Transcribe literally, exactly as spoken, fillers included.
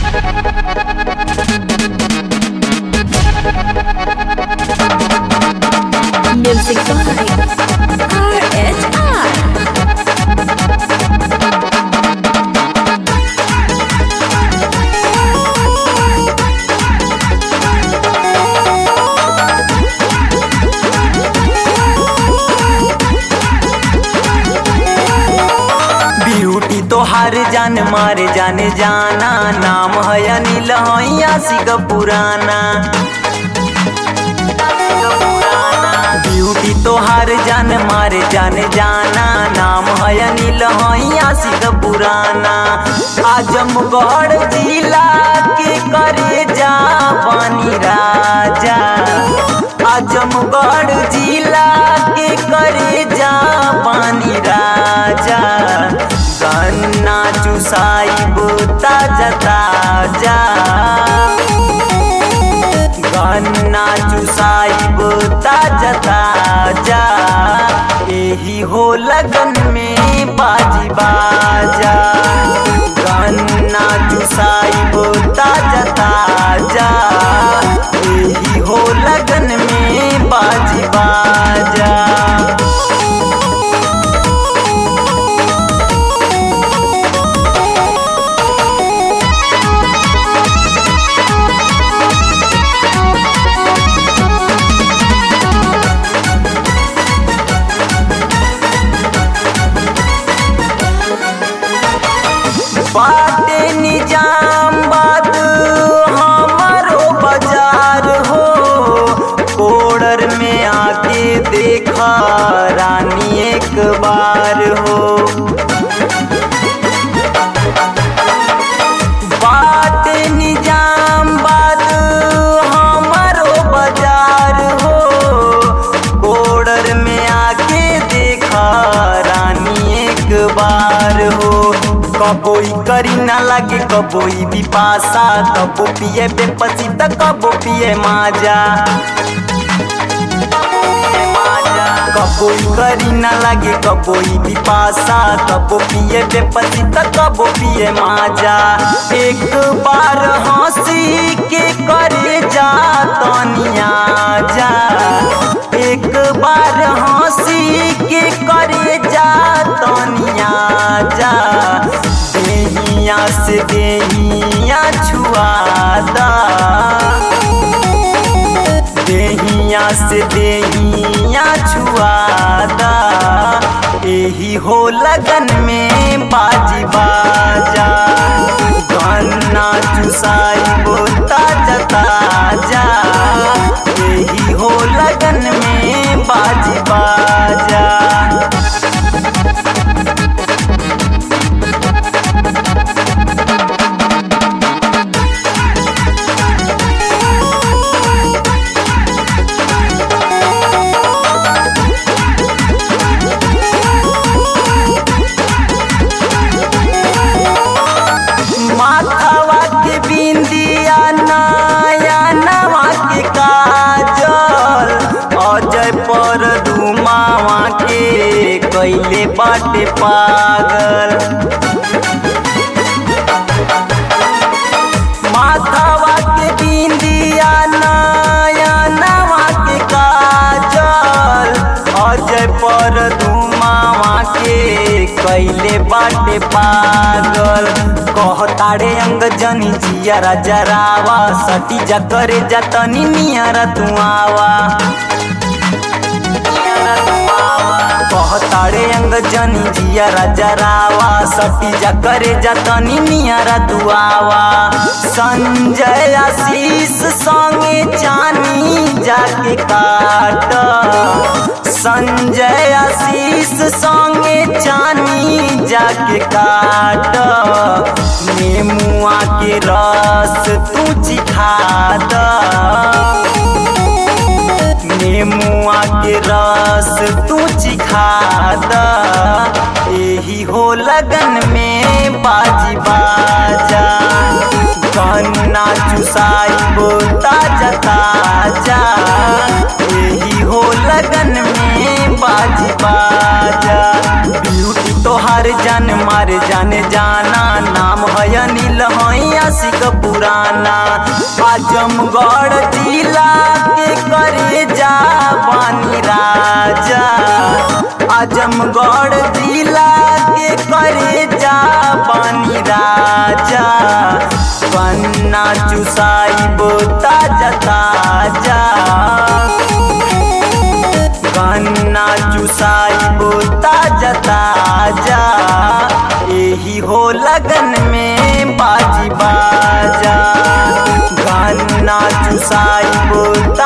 Music by R H R. Beauty तो हर जान मारे जाने जाना, नाम है अनिल आशिक पुराना। ब्यूटी तो हर जान मारे जाने जाना, नाम है अनिल आशिक पुराना। आजमगढ़ जिला के करे जा बानी राजा, आजमगढ़ जिला के करे जा बानी राजा। गन्ना चुसाइब ताजा ताजा, गन्ना चुसाइब ताजा ताजा। यही हो लगन में बाजी बाजा, गन्ना चुसाइब ताजा ताजा। यही हो लगन में बाजी बाजा। बाटे निजामबाद हमारो बाजार हो, कोडर में आके देखा रानी एक बार हो। बाटे निजामबाद हमारो बाजार हो, कोडर में आके देखा रानी एक बार हो। कबोई करी ना लगे कबोई भी पासा, कबो पिए बेपसी त कबो पिए माजा। कबोई करी ना लगे कबोई भी पासा, कबो पिए बेपसी त कबो पिए माजा। एक बार हंसी के करे जा तनिया जा, एक बार हंसी के करे जा तनिया जा। देहिया से देहिया छुआदा, देहिया से देहिया छुआदा। यही हो लगन में बाजी बाजा, गन्ना चुसाइब ताजा ताजा। यही हो लगन में बाजी बाजा। माथवा के बिंदिया नया नवा के काजल, अजय पर धुमावा के कैले बाटे पागल। माथवा के बिंदिया नया नवा के काजल, अजय पर धुमावा के कैले बाटे पागल। कहताड़े अंग जनी जियारा जरावा, सटी जा करे जा तनी नियारा तू आवा। कहताड़े अंग जनी जियारा जरावा, सटी जा करे जा तनी नियारा तू आवा। संजय आशीष संगे चानी जाके काट, संजय आशीष संगे चानी जाके काट। नेमुआ के रस तू चिखा द, नेमुआ के रस तू चिखा द। यही हो लगन में बाजी बाजा, गन्ना चुसाइब ताजा ताजा। यही हो लगन में बाजी बाजा। ब्यूटी तो हर जान मारे जाने जाना, नाम है अनिल आशिक पुराना। आजमगढ़ जिला के करे जा बानी राजा, आजमगढ़ जिला के करे जा बानी राजा। गन्ना चुसाइबो ताजा ताजा, गन्ना चुसाइबो ताजा ताजा। यही हो लगन में बाजी बाजा, गन्ना चुसाइबो